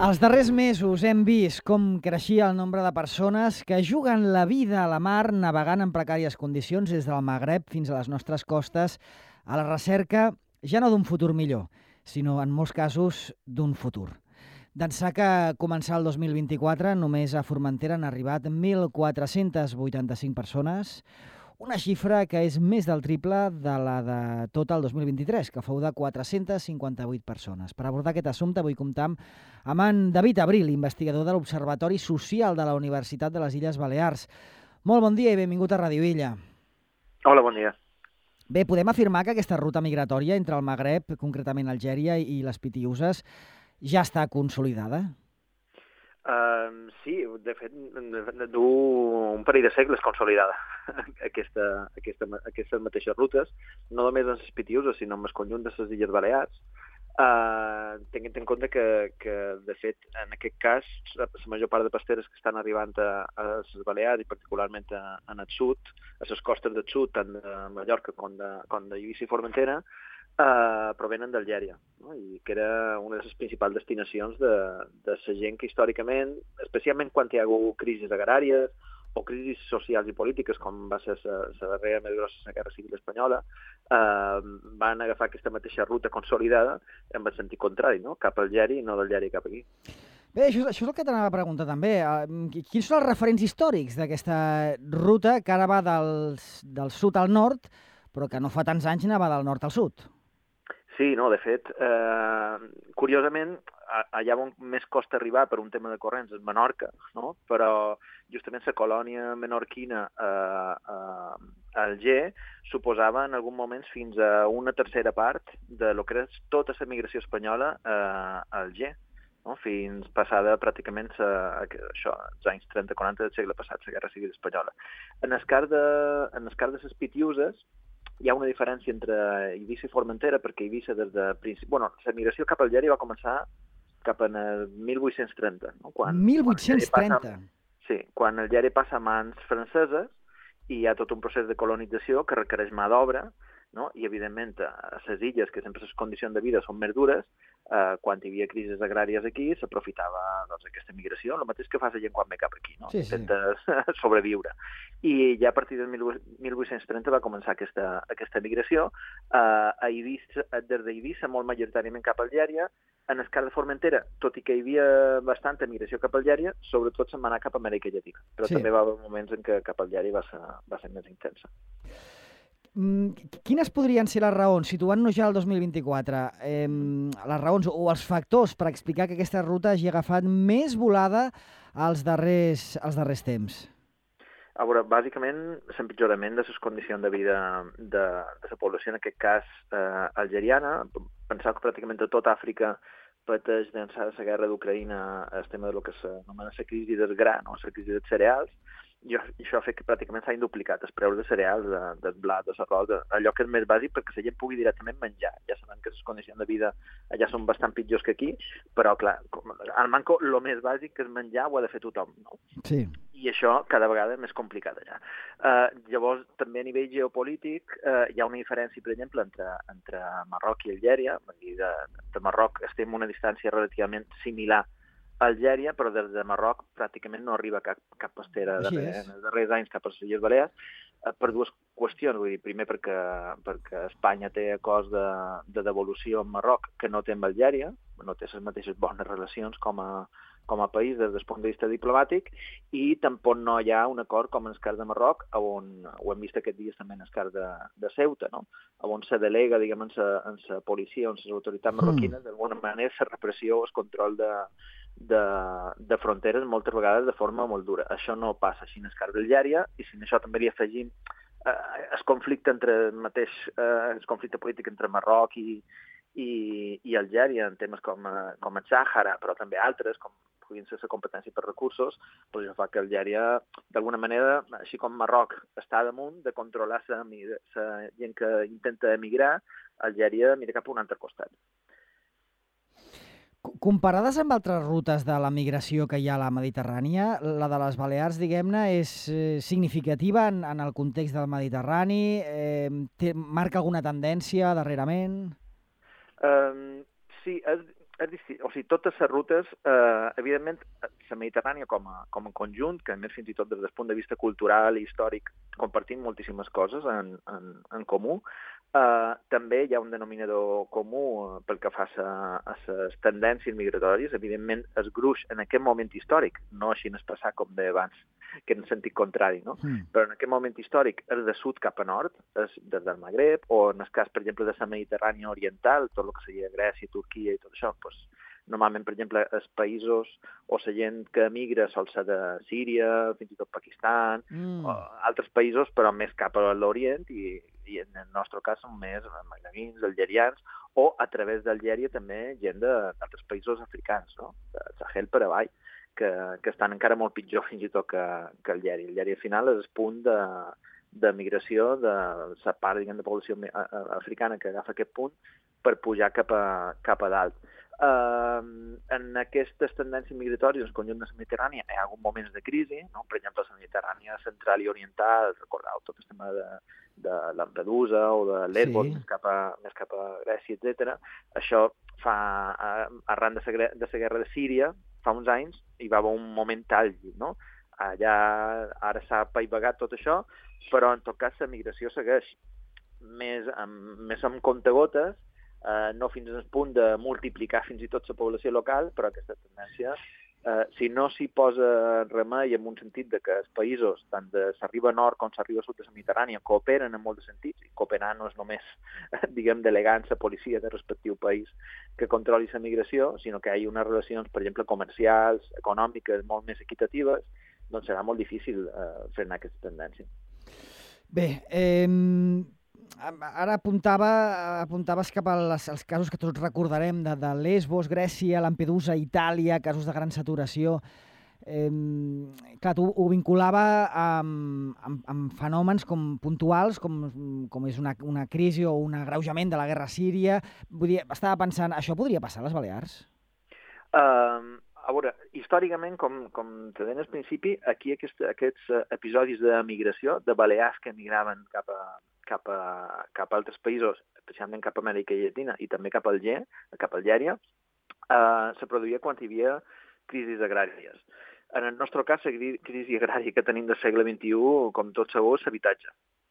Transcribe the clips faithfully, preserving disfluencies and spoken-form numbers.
Els darrers mesos hem vist com creixia el nombre de persones que juguen la vida a la mar navegant en precàries condicions des del Magreb fins a les nostres costes a la recerca ja no d'un futur millor, sinó en molts casos d'un futur. D'ençà que començà el dos mil vint-i-quatre, només a Formentera han arribat mil quatre-cents vuitanta-cinc persones, una xifra que és més del triple de la de tot el dos mil vint-i-tres, que fou de quatre-cents cinquanta-vuit persones. Per abordar aquest assumpte vull comptar amb en David Abril, investigador de l'Observatori Social de la Universitat de les Illes Balears. Molt bon dia i benvingut a Ràdio Illa. Hola, bon dia. Bé, podem afirmar que aquesta ruta migratòria entre el Magreb, concretament Algèria i les Pitiüses, ja està consolidada? Uh, sí, de fet, du un parell de segles consolidada aquesta, aquesta, aquestes mateixes rutes, no només en les Pitiüses, sinó en el conjunt de les Illes Balears. Uh, tenint en compte que, que, de fet, en aquest cas, la major part de pasteres que estan arribant a, a les Balears i particularment a, a el sud, a les costes del sud, tant de Mallorca com de, com d'Eivissa i Formentera, Uh, provenen d'Algèria, no? I que era una de les principals destinacions de, de la gent que històricament, especialment quan hi ha hagut crisis agràries o crisis socials i polítiques, com va ser la darrera més grossa la Guerra Civil Espanyola, uh, van agafar aquesta mateixa ruta consolidada en el sentit contrari, no? Cap a Algèria i no d'Algèria cap aquí. Bé, això, això és el que t'anava a preguntar també. Quins són els referents històrics d'aquesta ruta que ara va del, del sud al nord, però que no fa tants anys anava del nord al sud? Sí, no, de fet, eh, curiosament, allà on més costa arribar per un tema de corrents és Menorca, no? Però justament la colònia menorquina eh, a Alger suposava en alguns moments fins a una tercera part de lo que era tota la migració espanyola a Alger, no? Fins passada pràcticament a, això, als anys trenta quaranta del segle passat, la Guerra Civil Espanyola. En el cas de, en el cas de les Pitiüses, hi ha una diferència entre Eivissa i Formentera, perquè Eivissa des de principi... Bueno, la migració cap a Algèria va començar cap en el mil vuit-cents trenta. No? Quan, mil vuit-cents trenta? Quan passa, sí, quan Algèria passa a mans franceses i hi ha tot un procés de colonització que requereix mà d'obra, no? I, evidentment, a les illes, que sempre les condicions de vida són més dures, eh, quan hi havia crisis agràries aquí, s'aprofitava doncs, aquesta migració, el mateix que fa la gent quan ve cap aquí, no? Sí, sí. Intenta sobreviure. I ja a partir del mil vuit-cents trenta va començar aquesta, aquesta migració, eh, a Eivissa, des d'Eivissa, molt majoritàriament cap a Algèria. En el cas de Formentera, tot i que hi havia bastanta migració cap a Algèria, sobretot se'n va anar cap a Amèrica Llatina, però sí. També va haver moments en què cap a Algèria va ser, va ser més intensa. Quines podrien ser les raons, situant-nos ja al dos mil vint-i-quatre, eh, les raons o els factors per explicar que aquesta ruta hagi agafat més volada als darrers, als darrers temps? A veure, bàsicament, l'empitjorament de les condicions de vida de, de la població, en aquest cas eh, algeriana. Pensar que pràcticament a tota Àfrica pateix d'ençà de la guerra d'Ucraïna el tema de lo que s'anomena la crisi del gra, no? La crisi dels cereals. I això ha fet que pràcticament s'hagin duplicat els preus de cereals, de, del blat, de l'arròs, de, allò que és més bàsic perquè la gent pugui directament menjar. Ja sabem que les condicions de vida allà són bastant pitjors que aquí, però, clar, al manco, el més bàsic que és menjar ho ha de fer tothom, no? Sí. I això cada vegada és més complicat allà. Uh, llavors, també a nivell geopolític, uh, hi ha una diferència, per exemple, entre, entre Marroc i Algèria. De, de Marroc estem a una distància relativament similar a Algèria, però des de Marroc pràcticament no arriba cap, cap pastera darrer, en els darrers anys cap a les Illes Balears, uh, per dues qüestions. Vull dir, primer perquè, perquè Espanya té acords de, de devolució amb Marroc que no té amb Algèria, no té les mateixes bones relacions com a com a país des del punt de vista diplomàtic, i tampoc no hi ha un acord com en el cas de Marroc, on ho hem vist aquests dies també en el cas de, de Ceuta, no? On se delega, diguem, en la policia, en les autoritats marroquines, mm. d'alguna manera, la repressió o el control de, de, de fronteres moltes vegades de forma molt dura. Això no passa així en el cas d'Algèria, i si això també li afegim eh, el conflicte entre el mateix, eh, el conflicte polític entre Marroc i, i, i Algèria en temes com, com el Sàhara, però també altres, com puguin ser la competència per recursos, doncs això fa que Algèria, d'alguna manera, així com Marroc està damunt de controlar la gent que intenta emigrar, Algèria mira cap a un altre costat. Comparades amb altres rutes de la migració que hi ha a la Mediterrània, la de les Balears, diguem-ne, és significativa en, en el context del Mediterrani? Eh, té, marca alguna tendència darrerament? Um, sí, és, és disti... o sigui, totes les rutes, eh, evidentment, la Mediterrània com a, com a conjunt, que a més fins i tot des del punt de vista cultural i històric compartim moltíssimes coses en, en, en comú, eh, també hi ha un denominador comú eh, pel que fa a les tendències migratòries. Evidentment, el gruix en aquest moment històric, no així en el passat com de abans, que en sentit contrari, no? Mm. Però en aquest moment històric és de sud cap a nord, és des del Magreb, o en el cas, per exemple, de la Mediterrània oriental, tot el que seria Grècia, Turquia i tot això, doncs, normalment, per exemple, els països o la gent que emigra sol ser de Síria, fins i tot Pakistan, mm. o altres països, però més cap a l'Orient, i, i en el nostre cas són més magrebins, algerians, o a través d'Algèria també gent d'altres països africans, no? De Sahel per avall, que, que estan encara molt pitjor fins i tot que, que Algèria. Algèria, al final, és el punt de, de migració de la part, diguem, de població africana que agafa aquest punt per pujar cap a, cap a dalt. Uh, en aquestes tendències migratòries, en el conjunt de la Mediterrània, hi ha hagut moments de crisi, no? Per exemple, la Mediterrània central i oriental, recordeu tot el tema de, de Lampedusa o de Lesbos, sí. més, cap a, més cap a Grècia, etcètera. Això fa, arran de la, de la guerra de Síria, fa uns anys, hi va haver un moment àlgid, no? Allà ara s'ha paivagat tot això, però en tot cas la migració segueix més amb, més amb comptagotes, Uh, no fins al punt de multiplicar fins i tot la població local, però aquesta tendència, uh, si no s'hi posa remei en un sentit de que els països, tant de s'arriba nord com s'arriba sud de la Mediterrània, cooperen en molts sentits, i cooperar no és només, diguem, delegant la policia del respectiu país que controli la migració, sinó que hi ha unes relacions, per exemple, comercials, econòmiques, molt més equitatives, doncs serà molt difícil uh, frenar aquesta tendència. Bé, eh... ara apuntava, apuntaves cap als, als casos que tots recordarem de, de Lesbos, Grècia, Lampedusa, Itàlia, casos de gran saturació. Eh, clar, tu ho vinculava amb, amb, amb fenòmens com puntuals, com, com és una, una crisi o un agreujament de la guerra síria. Vull dir, estava pensant, això podria passar a les Balears? Uh, a veure, històricament, com, com te deia al principi, aquí aquest, aquests episodis de migració, de balears que emigraven cap a cap a, cap a altres països, especialment cap a Amèrica Llatina i també cap a Alger, cap a Algèria, eh, se produïa quan hi havia crisis agràries. En el nostre cas, la crisi agrària que tenim del segle vint-i-u, com tot segur, és l'habitatge.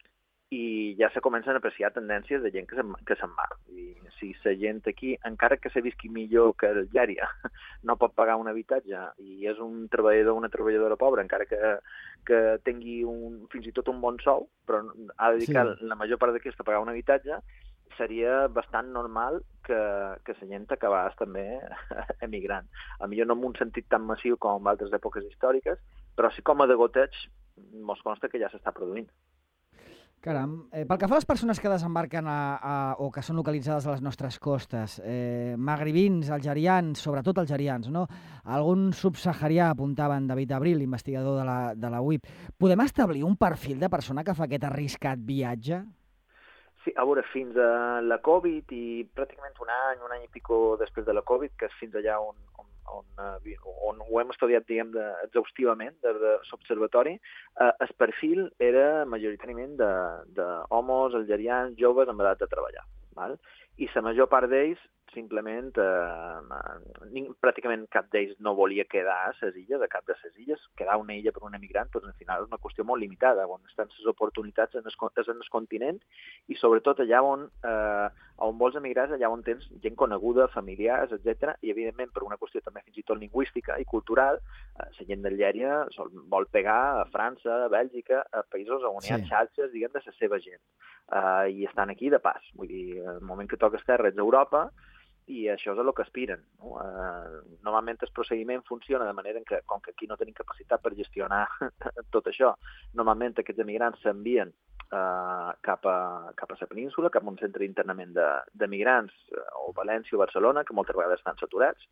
I ja se comencen a apreciar tendències de gent que se'n, que se'n va. I si la gent aquí, encara que se visqui millor que Algèria, no pot pagar un habitatge i és un treballador o una treballadora pobra, encara que, que tingui un, fins i tot un bon sou, però ha de dedicar sí. la major part d'aquesta a pagar un habitatge, seria bastant normal que, que la gent acabés també emigrant. A millor no en un sentit tan massiu com en altres èpoques històriques, però sí com a de goteig mos consta que ja s'està produint. Caram, eh, pel que fa a les persones que desembarquen a, a, o que són localitzades a les nostres costes, eh, magribins, algerians, sobretot algerians, no? Algun subsaharià, apuntava en David Abril, investigador de la, de la U I P. Podem establir un perfil de persona que fa aquest arriscat viatge? Sí, a veure, fins a la Covid i pràcticament un any, un any i pico després de la Covid, que és fins allà on, on, on, on ho hem estudiat, diguem, de, exhaustivament des de l'observatori, eh, el perfil era majoritàriament d'homes algerians joves amb edat de treballar. Val? I la major part d'ells simplement, eh, pràcticament cap d'ells no volia quedar a les illes, a cap de les illes. Quedar una illa per un emigrant, doncs, al final és una qüestió molt limitada, on estan les oportunitats en el, en el continent i sobretot allà on, eh, on vols emigrar, allà on tens gent coneguda, familiars, etcètera. I evidentment per una qüestió també fins i tot lingüística i cultural, eh, la gent d'Algèria vol pegar a França, a Bèlgica, a països on sí. hi ha xarxes, diguem, de la seva gent. Uh, i estan aquí de pas. Vull dir, el moment que toques terra ets a Europa i això és a lo que aspiren. No? Uh, normalment el procediment funciona de manera que, com que aquí no tenim capacitat per gestionar tot això, normalment aquests emigrants s'envien uh, cap, a, cap a la península, cap a un centre d'internament d'emigrants, uh, o València o Barcelona, que moltes vegades estan saturats,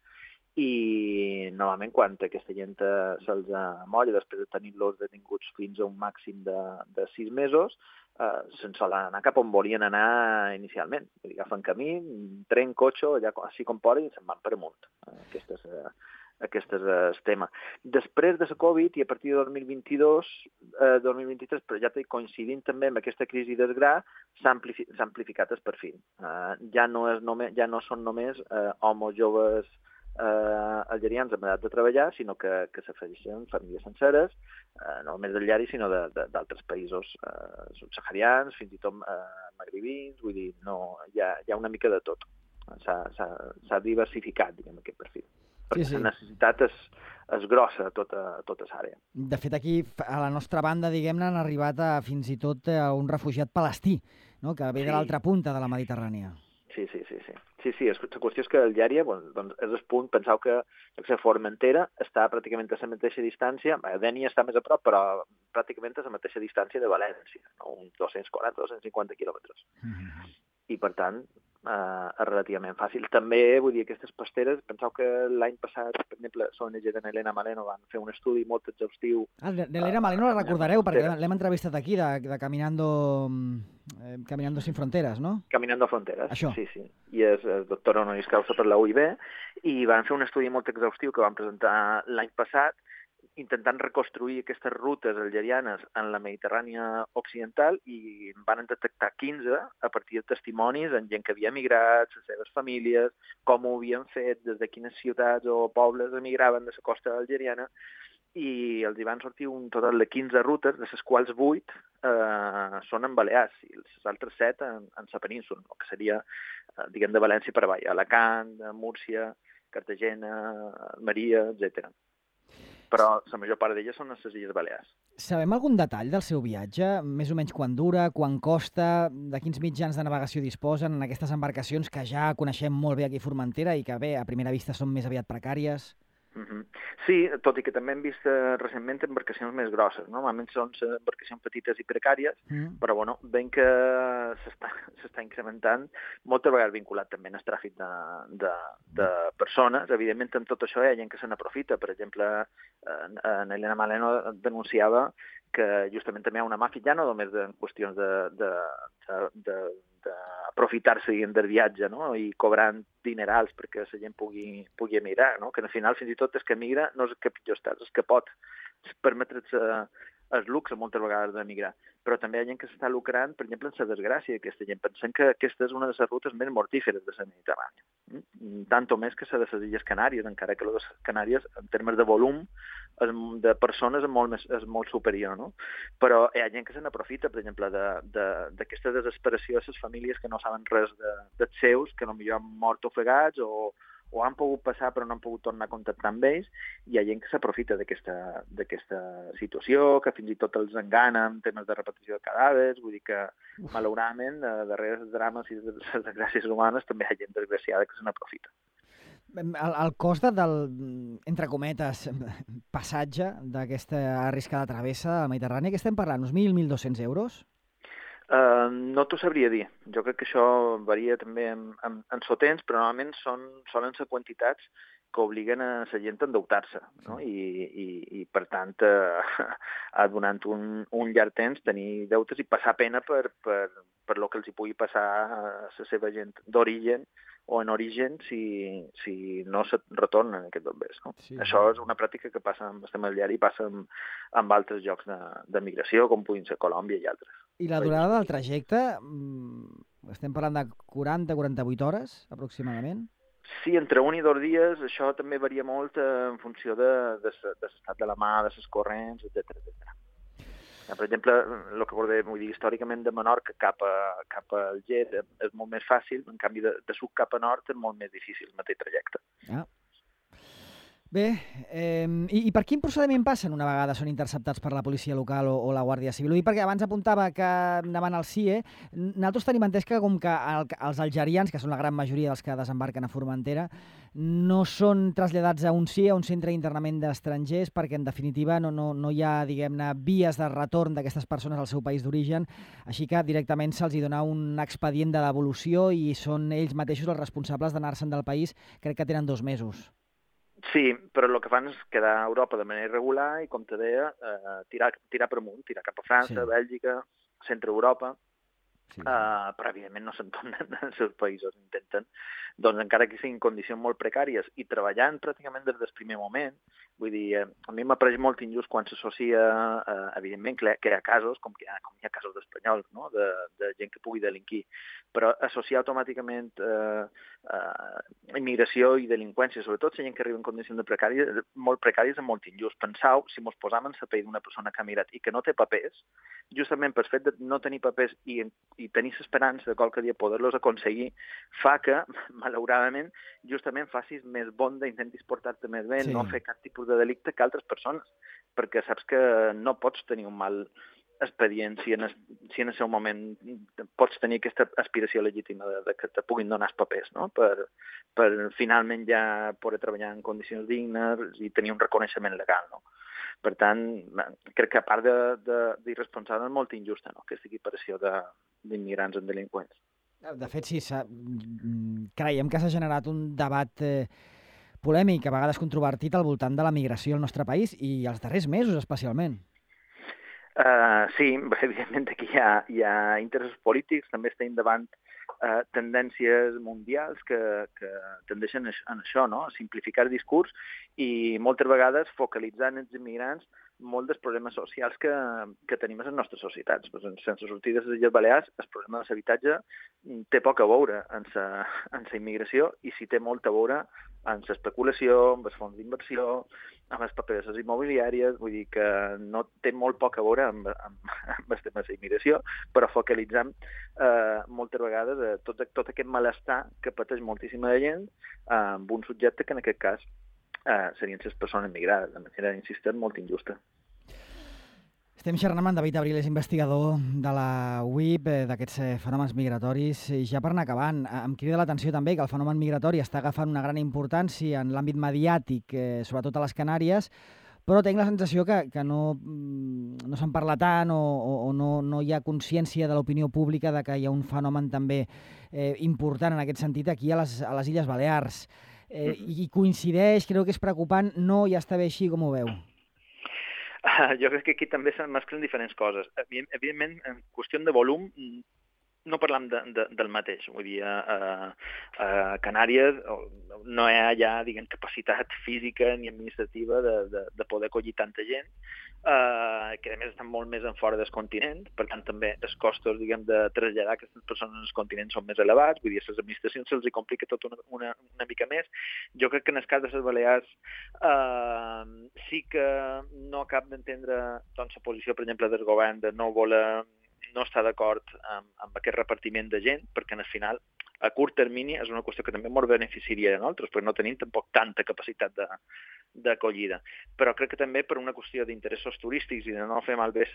i normalment quan aquesta gent se'ls amolla després de tenir-los detinguts fins a un màxim de, de sis mesos, eh, se'n solen anar cap on volien anar inicialment. Vull dir, agafen camí, tren, cotxe, allà així com poden, i se'n van per amunt. Eh, aquesta és, aquest és el tema. Després de la Covid i a partir de dos mil vint-i-dos, eh, dos mil vint-i-tres, però ja coincidint també amb aquesta crisi del gra, s'ha amplifi amplificat el perfil. Eh, ja, no és només, ja no són només eh, homes joves eh, algerians amb edat de treballar, sinó que, que s'afegeixen famílies senceres, eh, no només del Llari, sinó d'altres països eh, subsaharians, fins i tot eh, magribins, vull dir, no, hi ha, hi ha una mica de tot. S'ha diversificat, diguem, aquest perfil. Perquè sí, sí. La necessitat és, és grossa a tota, a tota l'àrea. De fet, aquí, a la nostra banda, diguem-ne, han arribat a, fins i tot a un refugiat palestí, no? Que ve sí. de l'altra punta de la Mediterrània. Sí, sí, sí. sí. Sí, sí, la qüestió és que el Llària, bueno, doncs és el punt, penseu que la Formentera està pràcticament a la mateixa distància, Dénia està més a prop, però pràcticament a la mateixa distància de València, no? Uns dos-cents quaranta, dos-cents cinquanta quilòmetres. Mm-hmm. I, per tant, eh, és relativament fàcil. També, vull dir, aquestes pasteres, penseu que l'any passat, per exemple, l'O N G de Elena Maleno van fer un estudi molt exhaustiu. Ah, de l'Elena Maleno la recordareu, perquè l'hem entrevistat aquí, de, de Caminando... Eh, Caminando sin Fronteras, no? Caminando Fronteras, Això. Sí, sí. I és, és doctora honoris causa per la U I B, i van fer un estudi molt exhaustiu que van presentar l'any passat, intentant reconstruir aquestes rutes algerianes en la Mediterrània occidental, i van detectar quinze a partir de testimonis en gent que havia emigrat, les seves famílies, com ho havien fet, des de quines ciutats o pobles emigraven de la costa algeriana, i els hi van sortir un total de quinze rutes, de les quals vuit eh, són en Balears i els altres set en, en la península, no? Que seria, eh, diguem, de València per avall, Alacant, Múrcia, Cartagena, Almeria, etcètera. Però la major part d'elles són a les Illes Balears. Sabem algun detall del seu viatge? Més o menys quan dura, quan costa, de quins mitjans de navegació disposen en aquestes embarcacions que ja coneixem molt bé aquí a Formentera i que, bé, a primera vista són més aviat precàries? Mm-hmm. Sí, tot i que també hem vist eh, recentment embarcacions més grosses, no? Normalment són embarcacions petites i precàries, mm. però bueno, veiem que s'està incrementant, moltes vegades vinculat també al tràfic de, de, de persones. Evidentment, amb tot això hi ha gent que se n'aprofita. Per exemple, en, en Elena Maleno denunciava que justament també hi ha una màfia, ja no només en qüestions de, de, de, de d'aprofitar-se del viatge, no? I cobrant dinerals perquè la gent pugui, pugui emigrar, no? Que al final fins i tot és que emigra no és el que pitjor estàs, és que pot permetre's el luxe moltes vegades d'emigrar. Però també hi ha gent que s'està lucrant, per exemple, en la desgràcia d'aquesta gent. Pensem que aquesta és una de les rutes més mortíferes de la Mediterrània. Tant o més que la de les Illes Canàries, encara que les Canàries, en termes de volum, de persones és molt, més, és molt superior, no? Però hi ha gent que se n'aprofita, per exemple, d'aquesta de, de, desesperació de les famílies que no saben res de, dels seus, que potser han mort ofegats o, o han pogut passar però no han pogut tornar a contactar amb ells, i hi ha gent que s'aprofita d'aquesta situació, que fins i tot els engana en temes de repetició de cadàvers. Vull dir que, malauradament, darrere dels drames i les desgràcies humanes també hi ha gent desgraciada que se n'aprofita. El, el cost del, entre cometes, passatge d'aquesta arriscada travessa a la Mediterrània, que estem parlant, uns mil, mil dos-cents euros? Uh, no t'ho sabria dir. Jo crec que això varia també en, en, en sotens, però normalment són, solen ser quantitats que obliguen a la gent a endeutar-se, no? I, i, i per tant, uh, donant un, un llarg temps, tenir deutes i passar pena per, per, per lo que els hi pugui passar a la seva gent d'origen o en origen si, si no se retornen aquests bombers, no? Sí. Això és una pràctica que passa amb el tema del Llari i passa amb, amb altres llocs de, de migració, com puguin ser Colòmbia i altres. I la durada del trajecte, estem parlant de quaranta a quaranta-vuit hores, aproximadament? Sí, entre un i dos dies. Això també varia molt en funció de, de, de l'estat de la mà, de les corrents, etcètera, etcètera. Per exemple, el que vol dir, vull dir, històricament de Menorca cap a, cap a Alger és molt més fàcil, en canvi de, de sud cap a nord és molt més difícil el mateix trajecte. Ah. Bé, eh, i, i per quin procediment passen una vegada són interceptats per la policia local o, o la Guàrdia Civil? Ho dic perquè abans apuntava que davant el C I E, nosaltres tenim entès que com que el, els algerians, que són la gran majoria dels que desembarquen a Formentera, no són traslladats a un C I E, a un centre d'internament d'estrangers, perquè en definitiva no, no, no hi ha, diguem-ne, vies de retorn d'aquestes persones al seu país d'origen, així que directament se'ls hi dona un expedient de devolució i són ells mateixos els responsables d'anar-se'n del país, crec que tenen dos mesos. Sí, però el que fan és quedar a Europa de manera irregular i, com te deia, eh, tirar, tirar per amunt, tirar cap a França, sí. Bèlgica, centre Europa. sí, sí. Uh, però evidentment no se'n tornen als seus països, intenten, doncs encara que siguin condicions molt precàries i treballant pràcticament des del primer moment, vull dir, eh, a mi m'ha pareixit molt injust quan s'associa, eh, evidentment que, que hi ha casos, com, que hi ha, com hi ha casos d'espanyols, no? de, de gent que pugui delinquir, però associar automàticament eh, eh, immigració i delinqüència, sobretot la gent que arriba en condicions de precàries, molt precàries, és molt injust. Pensau, si mos posam en la pell d'una persona que ha migrat i que no té papers, justament per fet de no tenir papers i, i tenir l'esperança de qualque dia poder-los aconseguir, fa que, malauradament, justament facis més bonda, intentis portar-te més bé, sí. No fer cap tipus de delicte que altres persones, perquè saps que no pots tenir un mal expedient si en, el, si en el seu moment pots tenir aquesta aspiració legítima de, de que te puguin donar els papers, no? per, per finalment ja poder treballar en condicions dignes i tenir un reconeixement legal, no? Per tant, crec que a part d'irresponsable és molt injusta, no? Aquesta equiparació d'immigrants en delinqüents. De fet, sí, creiem que s'ha generat un debat eh, polèmic, a vegades controvertit, al voltant de la migració al nostre país i els darrers mesos especialment. Uh, sí, evidentment aquí hi ha, hi ha interessos polítics, també estem davant uh, tendències mundials que, que tendeixen en això, no? A simplificar el discurs i moltes vegades focalitzar en els immigrants molt dels problemes socials que, que tenim a les nostres societats. Pues, sense sortir de les Illes Balears, el problema de l'habitatge té poc a veure amb la immigració i sí té molt a veure amb l'especulació, amb els fons d'inversió, amb les papereses immobiliàries, vull dir que no té molt poc a veure amb, amb, amb el tema de la immigració, però focalitzant eh, moltes vegades eh, tot, tot aquest malestar que pateix moltíssima de gent eh, amb un subjecte que en aquest cas eh, serien les persones migrades, de manera, insistent, molt injusta. Estem xerrant amb en David Abril, és investigador de la U I P, d'aquests fenòmens migratoris. I ja per anar acabant, em crida l'atenció també que el fenomen migratori està agafant una gran importància en l'àmbit mediàtic, eh, sobretot a les Canàries, però tinc la sensació que, que no, no se'n parla tant o, o, o no, no hi ha consciència de l'opinió pública de que hi ha un fenomen també eh, important en aquest sentit aquí a les, a les Illes Balears. Eh, I coincideix, creu que és preocupant, no ja està bé així com ho veu? Uh, jo crec que aquí també se'n mesclen diferents coses. Evidentment, en qüestió de volum, no parlam de, de, del mateix. Vull dir, a, a Canàries no hi ha ja, diguem, capacitat física ni administrativa de, de, de poder acollir tanta gent, uh, que a més estan molt més en fora del continent, per tant també els costos, diguem, de traslladar aquestes persones al continent són més elevats, vull dir, a les administracions se'ls complica tot una, una, una mica més. Jo crec que en el cas de les Balears uh, sí que no acab d'entendre doncs, la posició, per exemple, del govern de no voler no està d'acord amb, amb aquest repartiment de gent, perquè al final, a curt termini, és una qüestió que també ens beneficiaria a nosaltres, perquè no tenim tampoc tanta capacitat d'acollida. Però crec que també per una qüestió d'interessos turístics i de no fer malbé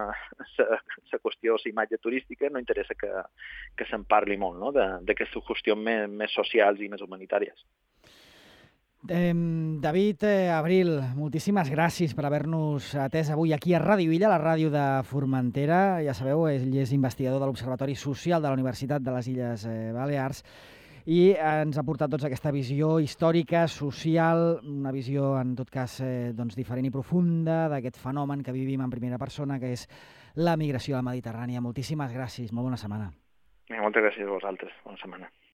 la qüestió, la imatge turística, no interessa que, que se'n parli molt, no? d'aquestes qüestions més, més socials i més humanitàries. Eh, David eh, Abril, moltíssimes gràcies per haver-nos atès avui aquí a Ràdio Illa, la ràdio de Formentera. Ja sabeu, ell és investigador de l'Observatori Social de la Universitat de les Illes eh, Balears i ens ha portat doncs, aquesta visió històrica, social, una visió en tot cas eh, doncs, diferent i profunda d'aquest fenomen que vivim en primera persona, que és la migració a la Mediterrània. Moltíssimes gràcies, molt bona setmana. Moltes gràcies a vosaltres, bona setmana.